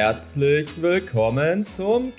Herzlich willkommen zum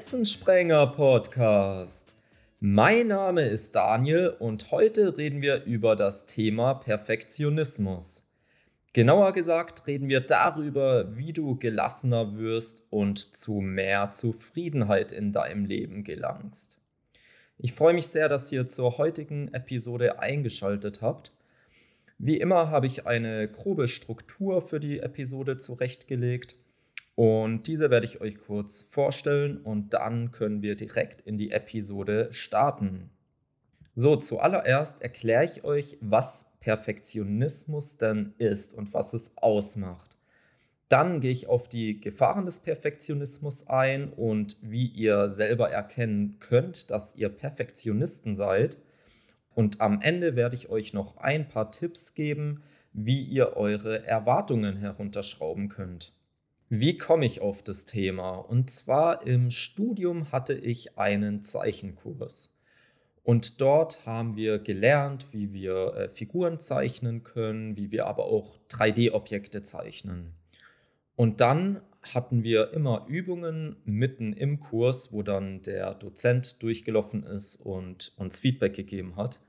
Grenzensprenger-Podcast. Mein Name ist Daniel und heute reden wir über das Thema Perfektionismus. Genauer gesagt reden wir darüber, wie du gelassener wirst und zu mehr Zufriedenheit in deinem Leben gelangst. Ich freue mich sehr, dass ihr zur heutigen Episode eingeschaltet habt. Wie immer habe ich eine grobe Struktur für die Episode zurechtgelegt und diese werde ich euch kurz vorstellen und dann können wir direkt in die Episode starten. So, zuallererst erkläre ich euch, was Perfektionismus denn ist und was es ausmacht. Dann gehe ich auf die Gefahren des Perfektionismus ein und wie ihr selber erkennen könnt, dass ihr Perfektionisten seid. Und am Ende werde ich euch noch ein paar Tipps geben, wie ihr eure Erwartungen herunterschrauben könnt. Wie komme ich auf das Thema? Und zwar im Studium hatte ich einen Zeichenkurs. Und dort haben wir gelernt, wie wir Figuren zeichnen können, wie wir aber auch 3D-Objekte zeichnen. Und dann hatten wir immer Übungen mitten im Kurs, wo dann der Dozent durchgelaufen ist und uns Feedback gegeben hat.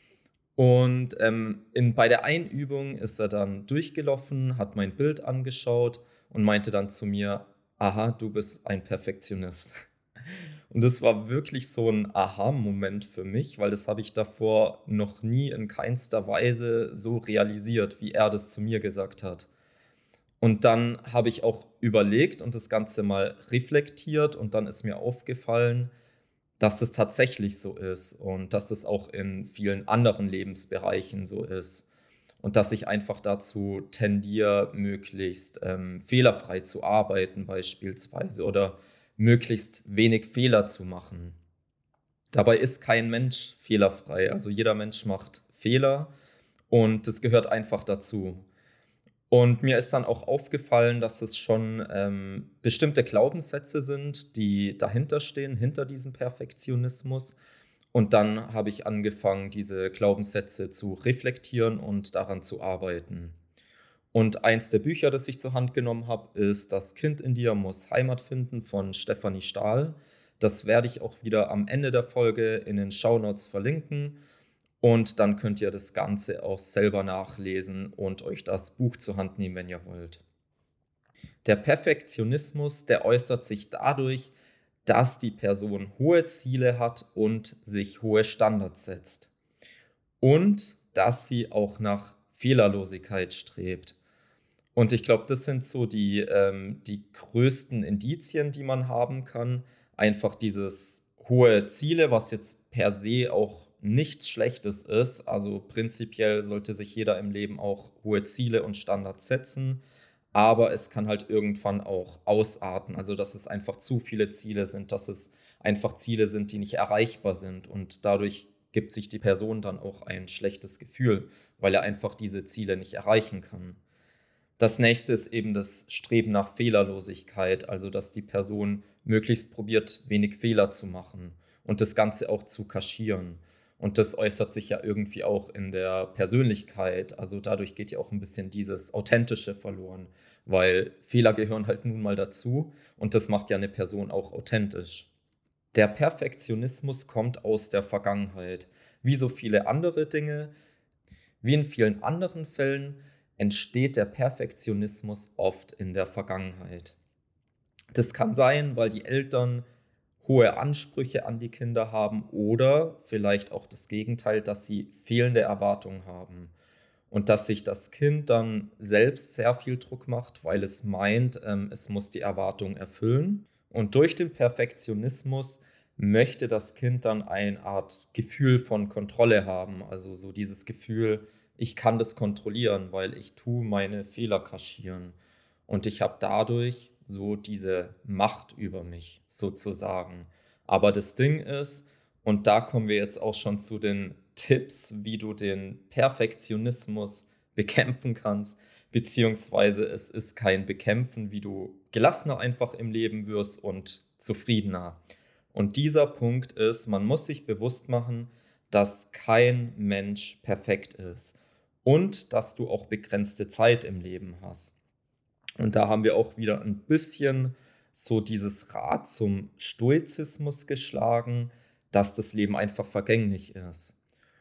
Und bei der einen Übung ist er dann durchgelaufen, hat mein Bild angeschaut und meinte dann zu mir, aha, du bist ein Perfektionist. Und das war wirklich so ein Aha-Moment für mich, weil das habe ich davor noch nie in keinster Weise so realisiert, wie er das zu mir gesagt hat. Und dann habe ich auch überlegt und das Ganze mal reflektiert und dann ist mir aufgefallen, dass das tatsächlich so ist und dass es auch in vielen anderen Lebensbereichen so ist. Und dass ich einfach dazu tendiere, möglichst fehlerfrei zu arbeiten beispielsweise oder möglichst wenig Fehler zu machen. Dabei ist kein Mensch fehlerfrei. Also jeder Mensch macht Fehler und das gehört einfach dazu. Und mir ist dann auch aufgefallen, dass es schon bestimmte Glaubenssätze sind, die dahinter stehen, hinter diesem Perfektionismus. Und dann habe ich angefangen, diese Glaubenssätze zu reflektieren und daran zu arbeiten. Und eins der Bücher, das ich zur Hand genommen habe, ist Das Kind in dir muss Heimat finden von Stefanie Stahl. Das werde ich auch wieder am Ende der Folge in den Shownotes verlinken. Und dann könnt ihr das Ganze auch selber nachlesen und euch das Buch zur Hand nehmen, wenn ihr wollt. Der Perfektionismus, der äußert sich dadurch, dass die Person hohe Ziele hat und sich hohe Standards setzt. Und dass sie auch nach Fehlerlosigkeit strebt. Und ich glaube, das sind so die größten Indizien, die man haben kann. Einfach dieses hohe Ziele, was jetzt per se auch nichts Schlechtes ist. Also prinzipiell sollte sich jeder im Leben auch hohe Ziele und Standards setzen. Aber es kann halt irgendwann auch ausarten. Also dass es einfach zu viele Ziele sind, dass es einfach Ziele sind, die nicht erreichbar sind. Und dadurch gibt sich die Person dann auch ein schlechtes Gefühl, weil er einfach diese Ziele nicht erreichen kann. Das nächste ist eben das Streben nach Fehlerlosigkeit, also dass die Person möglichst probiert, wenig Fehler zu machen und das Ganze auch zu kaschieren. Und das äußert sich ja irgendwie auch in der Persönlichkeit. Also dadurch geht ja auch ein bisschen dieses Authentische verloren, weil Fehler gehören halt nun mal dazu und das macht ja eine Person auch authentisch. Der Perfektionismus kommt aus der Vergangenheit. Wie so viele andere Dinge, wie in vielen anderen Fällen entsteht der Perfektionismus oft in der Vergangenheit. Das kann sein, weil die Eltern hohe Ansprüche an die Kinder haben oder vielleicht auch das Gegenteil, dass sie fehlende Erwartungen haben und dass sich das Kind dann selbst sehr viel Druck macht, weil es meint, es muss die Erwartung erfüllen. Und durch den Perfektionismus möchte das Kind dann eine Art Gefühl von Kontrolle haben. Also so dieses Gefühl, ich kann das kontrollieren, weil ich tue meine Fehler kaschieren. Und ich habe dadurch so diese Macht über mich sozusagen. Aber das Ding ist, und da kommen wir jetzt auch schon zu den Tipps, wie du den Perfektionismus bekämpfen kannst, beziehungsweise es ist kein Bekämpfen, wie du gelassener einfach im Leben wirst und zufriedener. Und dieser Punkt ist, man muss sich bewusst machen, dass kein Mensch perfekt ist und dass du auch begrenzte Zeit im Leben hast. Und da haben wir auch wieder ein bisschen so dieses Rad zum Stoizismus geschlagen, dass das Leben einfach vergänglich ist.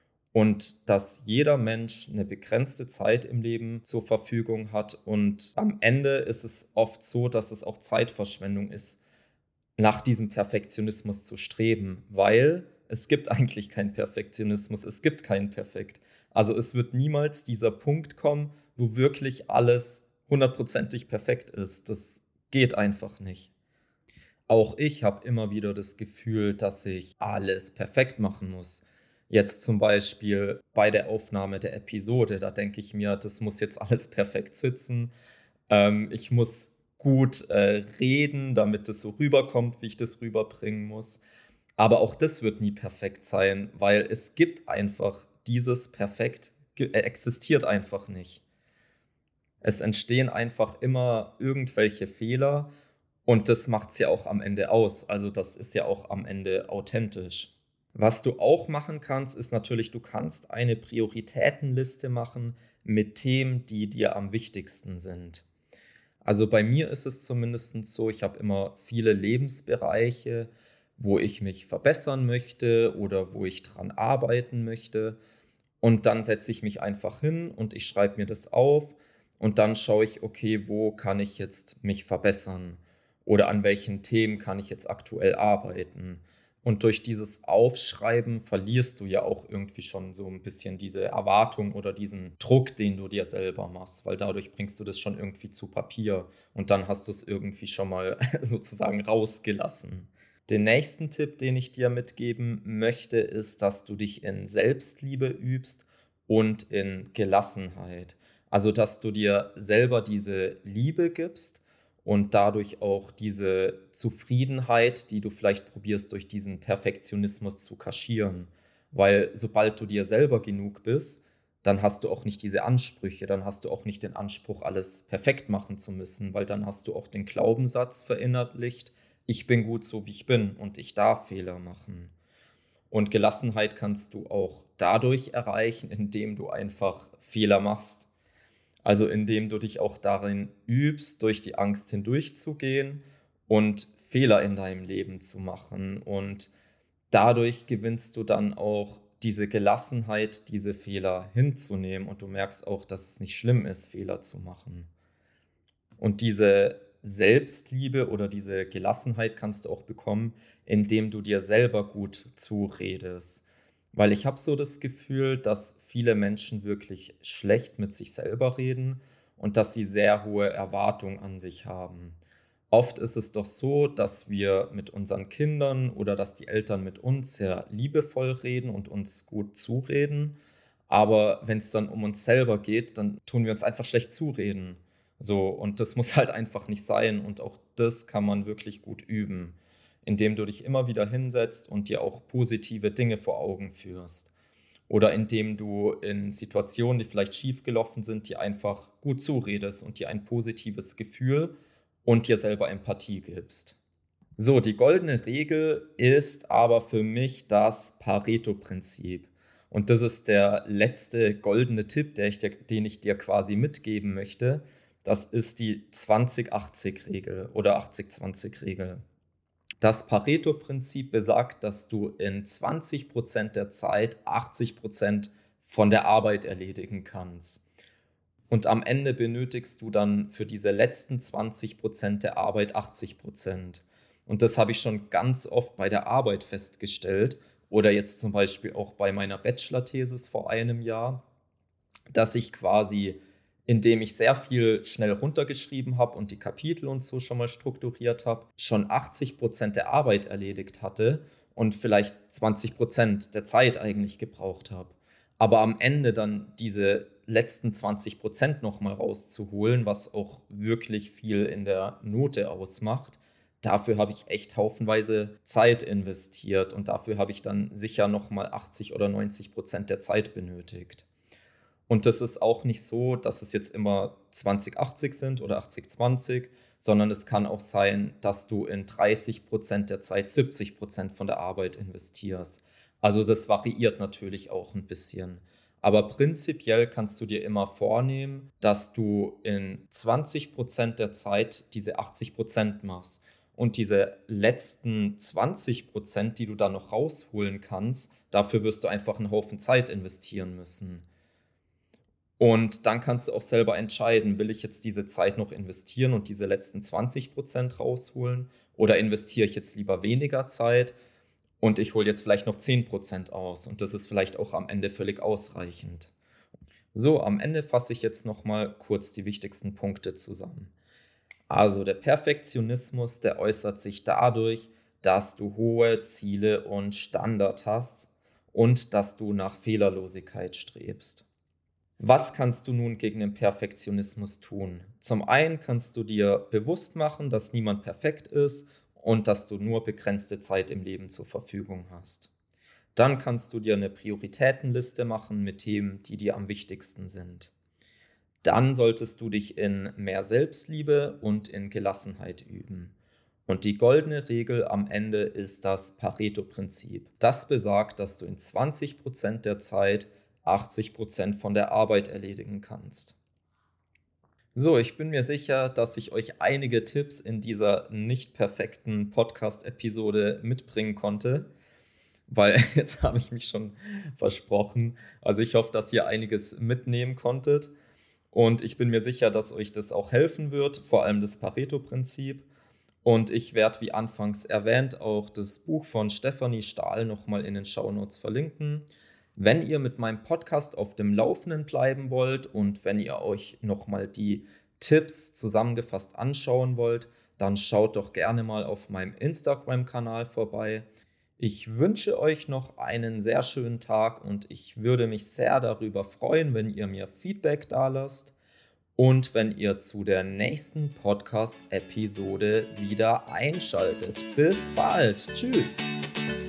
Und dass jeder Mensch eine begrenzte Zeit im Leben zur Verfügung hat. Und am Ende ist es oft so, dass es auch Zeitverschwendung ist, nach diesem Perfektionismus zu streben, weil es gibt eigentlich keinen Perfektionismus, es gibt keinen Perfekt. Also es wird niemals dieser Punkt kommen, wo wirklich alles hundertprozentig perfekt ist. Das geht einfach nicht. Auch ich habe immer wieder das Gefühl, dass ich alles perfekt machen muss. Jetzt zum Beispiel bei der Aufnahme der Episode, da denke ich mir, das muss jetzt alles perfekt sitzen. Ich muss gut reden, damit es so rüberkommt, wie ich das rüberbringen muss. Aber auch das wird nie perfekt sein, weil es gibt einfach dieses Perfekt, existiert einfach nicht. Es entstehen einfach immer irgendwelche Fehler und das macht es ja auch am Ende aus. Also das ist ja auch am Ende authentisch. Was du auch machen kannst, ist natürlich, du kannst eine Prioritätenliste machen mit Themen, die dir am wichtigsten sind. Also bei mir ist es zumindest so, ich habe immer viele Lebensbereiche, wo ich mich verbessern möchte oder wo ich dran arbeiten möchte. Und dann setze ich mich einfach hin und ich schreibe mir das auf und dann schaue ich, okay, wo kann ich jetzt mich verbessern oder an welchen Themen kann ich jetzt aktuell arbeiten. Und durch dieses Aufschreiben verlierst du ja auch irgendwie schon so ein bisschen diese Erwartung oder diesen Druck, den du dir selber machst, weil dadurch bringst du das schon irgendwie zu Papier und dann hast du es irgendwie schon mal sozusagen rausgelassen. Den nächsten Tipp, den ich dir mitgeben möchte, ist, dass du dich in Selbstliebe übst und in Gelassenheit. Also, dass du dir selber diese Liebe gibst und dadurch auch diese Zufriedenheit, die du vielleicht probierst, durch diesen Perfektionismus zu kaschieren. Weil sobald du dir selber genug bist, dann hast du auch nicht diese Ansprüche, dann hast du auch nicht den Anspruch, alles perfekt machen zu müssen, weil dann hast du auch den Glaubenssatz verinnerlicht, ich bin gut so, wie ich bin und ich darf Fehler machen. Und Gelassenheit kannst du auch dadurch erreichen, indem du einfach Fehler machst. Also indem du dich auch darin übst, durch die Angst hindurchzugehen und Fehler in deinem Leben zu machen. Und dadurch gewinnst du dann auch diese Gelassenheit, diese Fehler hinzunehmen. Und du merkst auch, dass es nicht schlimm ist, Fehler zu machen. Und diese Selbstliebe oder diese Gelassenheit kannst du auch bekommen, indem du dir selber gut zuredest. Weil ich habe so das Gefühl, dass viele Menschen wirklich schlecht mit sich selber reden und dass sie sehr hohe Erwartungen an sich haben. Oft ist es doch so, dass wir mit unseren Kindern oder dass die Eltern mit uns sehr liebevoll reden und uns gut zureden. Aber wenn es dann um uns selber geht, dann tun wir uns einfach schlecht zureden. So, und das muss halt einfach nicht sein. Und auch das kann man wirklich gut üben, indem du dich immer wieder hinsetzt und dir auch positive Dinge vor Augen führst. Oder indem du in Situationen, die vielleicht schief gelaufen sind, dir einfach gut zuredest und dir ein positives Gefühl und dir selber Empathie gibst. So, die goldene Regel ist aber für mich das Pareto-Prinzip. Und das ist der letzte goldene Tipp, den ich dir quasi mitgeben möchte. Das ist die 20-80-Regel oder 80-20-Regel. Das Pareto-Prinzip besagt, dass du in 20% der Zeit 80% von der Arbeit erledigen kannst. Und am Ende benötigst du dann für diese letzten 20% der Arbeit 80%. Und das habe ich schon ganz oft bei der Arbeit festgestellt oder jetzt zum Beispiel auch bei meiner Bachelor-Thesis vor einem Jahr, dass ich quasi, indem ich sehr viel schnell runtergeschrieben habe und die Kapitel und so schon mal strukturiert habe, schon 80% der Arbeit erledigt hatte und vielleicht 20% der Zeit eigentlich gebraucht habe. Aber am Ende dann diese letzten 20% nochmal rauszuholen, was auch wirklich viel in der Note ausmacht, dafür habe ich echt haufenweise Zeit investiert und dafür habe ich dann sicher nochmal 80 oder 90% der Zeit benötigt. Und das ist auch nicht so, dass es jetzt immer 20-80 sind oder 80-20, sondern es kann auch sein, dass du in 30% der Zeit 70% von der Arbeit investierst. Also das variiert natürlich auch ein bisschen. Aber prinzipiell kannst du dir immer vornehmen, dass du in 20% der Zeit diese 80% machst. Und diese letzten 20%, die du dann noch rausholen kannst, dafür wirst du einfach einen Haufen Zeit investieren müssen. Und dann kannst du auch selber entscheiden, will ich jetzt diese Zeit noch investieren und diese letzten 20% rausholen oder investiere ich jetzt lieber weniger Zeit und ich hole jetzt vielleicht noch 10% aus und das ist vielleicht auch am Ende völlig ausreichend. So, am Ende fasse ich jetzt nochmal kurz die wichtigsten Punkte zusammen. Also der Perfektionismus, der äußert sich dadurch, dass du hohe Ziele und Standards hast und dass du nach Fehlerlosigkeit strebst. Was kannst du nun gegen den Perfektionismus tun? Zum einen kannst du dir bewusst machen, dass niemand perfekt ist und dass du nur begrenzte Zeit im Leben zur Verfügung hast. Dann kannst du dir eine Prioritätenliste machen mit Themen, die dir am wichtigsten sind. Dann solltest du dich in mehr Selbstliebe und in Gelassenheit üben. Und die goldene Regel am Ende ist das Pareto-Prinzip. Das besagt, dass du in 20% der Zeit 80% von der Arbeit erledigen kannst. So, ich bin mir sicher, dass ich euch einige Tipps in dieser nicht perfekten Podcast-Episode mitbringen konnte, weil jetzt habe ich mich schon versprochen. Also ich hoffe, dass ihr einiges mitnehmen konntet und ich bin mir sicher, dass euch das auch helfen wird, vor allem das Pareto-Prinzip. Und ich werde, wie anfangs erwähnt, auch das Buch von Stefanie Stahl nochmal in den Shownotes verlinken. Wenn ihr mit meinem Podcast auf dem Laufenden bleiben wollt und wenn ihr euch nochmal die Tipps zusammengefasst anschauen wollt, dann schaut doch gerne mal auf meinem Instagram-Kanal vorbei. Ich wünsche euch noch einen sehr schönen Tag und ich würde mich sehr darüber freuen, wenn ihr mir Feedback dalasst und wenn ihr zu der nächsten Podcast-Episode wieder einschaltet. Bis bald. Tschüss.